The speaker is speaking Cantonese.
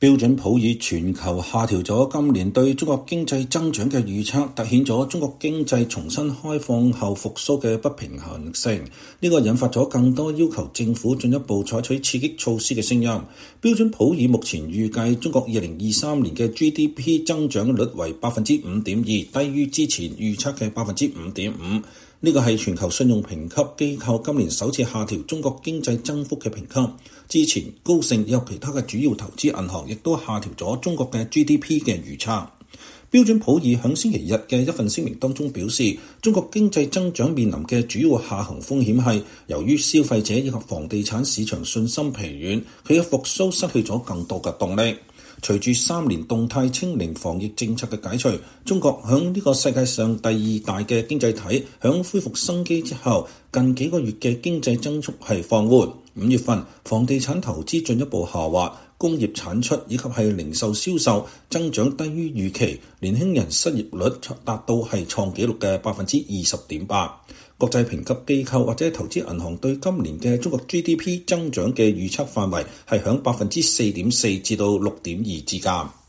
標準普爾全球下調咗今年對中國經濟增長嘅預測，凸顯咗中國經濟重新開放後復甦嘅不平衡性。呢個引發咗更多要求政府進一步採取刺激措施嘅聲音。標準普爾目前預計中國2023年嘅 GDP 增長率為 5.2%， 低於之前預測嘅 5.5%。呢個係全球信用評級機構今年首次下調中國經濟增幅嘅評級。之前高盛以及其他嘅主要投資銀行亦都下調咗中國嘅 GDP 嘅預測。標準普爾響星期日嘅一份聲明當中表示，中國經濟增長面臨嘅主要下行風險係由於消費者以及房地產市場信心疲軟，佢嘅復甦失去咗更多嘅動力。隨住3年動態清零防疫政策嘅解除，中國響呢個世界上第2大嘅經濟體響恢復生機之後，近幾個月嘅經濟增速係放緩。5月份房地產投資進一步下滑，工業產出以及係零售銷售增長低於預期，年輕人失業率達到係創紀錄嘅 20.8%。國際評級機構或者投資銀行對今年嘅中國 GDP 增長嘅預測範圍係響 4.4% 至到 6.2% 之間。